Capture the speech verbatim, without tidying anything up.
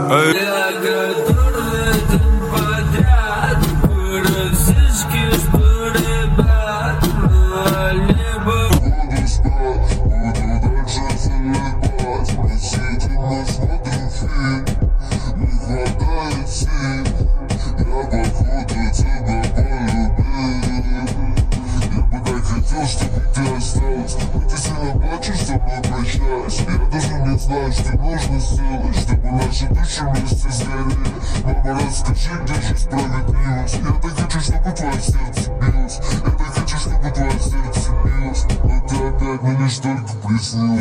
Я который день подряд По-российски, что, ребят, либо буду спать, буду дальше залипать. Просительно смотрю фильм, не хватает сил. Я походу тебя полюбил. Я бы так хотел, чтобы ты осталась, но ты сильно плачешь, с тобой прощаюсь. Я даже не знаю, что нужно сделать, чтобы наши души вместе сгорели. Мама, расскажи, где же справедливость? Я так хочу, чтобы твое сердце билось. Я так хочу, чтобы твое сердце билось. Но ты опять мне лишь только приснилась.